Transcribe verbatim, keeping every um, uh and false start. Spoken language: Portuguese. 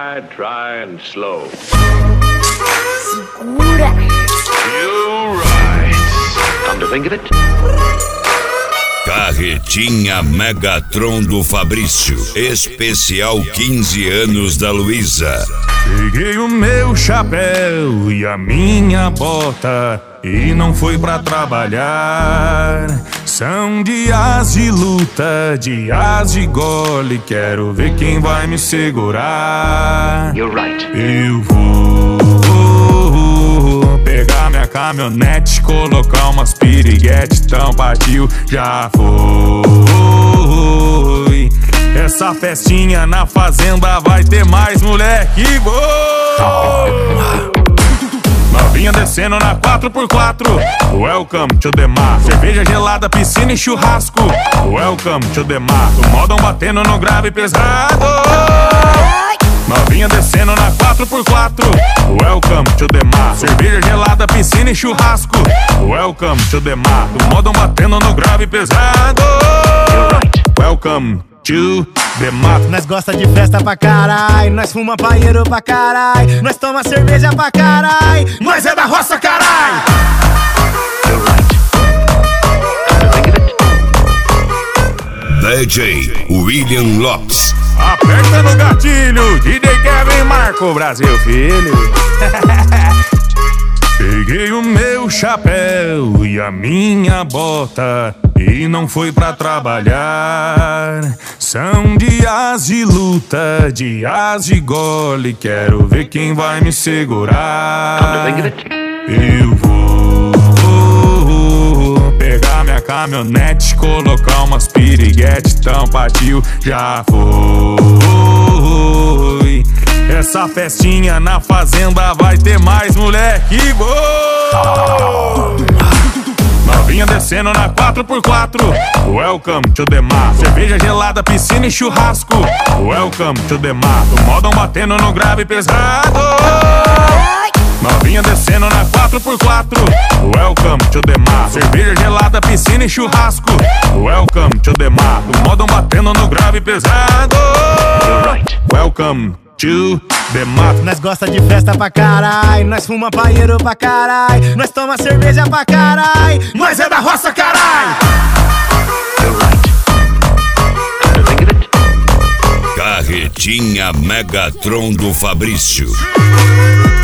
Try, try and slow. Segura. You're right. Come to think of it. Carretinha Megatron do Fabrício, especial quinze anos da Luísa. Peguei o meu chapéu e a minha bota e não fui pra trabalhar. São dias de luta, dias de gole, quero ver quem vai me segurar. You're right. Eu vou pegar minha caminhonete, colocar umas piriguete, então partiu, já foi. Essa festinha na fazenda vai ter mais moleque, vou. Novinha descendo na quatro por quatro. Welcome to the mar. Cerveja gelada, piscina e churrasco. Welcome to the mar. O modão batendo no grave pesado. Novinha descendo na quatro por quatro. Welcome to the mar. Cerveja gelada, piscina e churrasco. Welcome to the mar. O modão batendo no grave pesado. Welcome to the mar. Nós gosta de festa pra carai, nós fuma paieiro pra carai, nós toma cerveja pra carai, nós é da roça carai. D J William Lopes. Aperta no gatilho, D J Kevin Marco, Brasil filho. Peguei o meu chapéu e a minha bota e não fui pra trabalhar. São dias de luta, dias de gole, quero ver quem vai me segurar. Eu vou pegar minha caminhonete, colocar umas piriguete, então partiu, já foi. Essa festinha na fazenda vai ter mais moleque, vou. Novinha descendo na quatro por quatro. Welcome to the mar. Cerveja gelada, piscina e churrasco. Welcome to the mar. O modão batendo no grave pesado. Novinha descendo na quatro por quatro. Welcome to the mar. Cerveja gelada, piscina e churrasco. Welcome to the mar. O modão batendo no grave pesado. Welcome to the mar. Nós gosta de festa pra carai, nós fuma paieiro pra carai, nós toma cerveja pra carai, nós é da roça carai. Carretinha Megatron do Fabrício.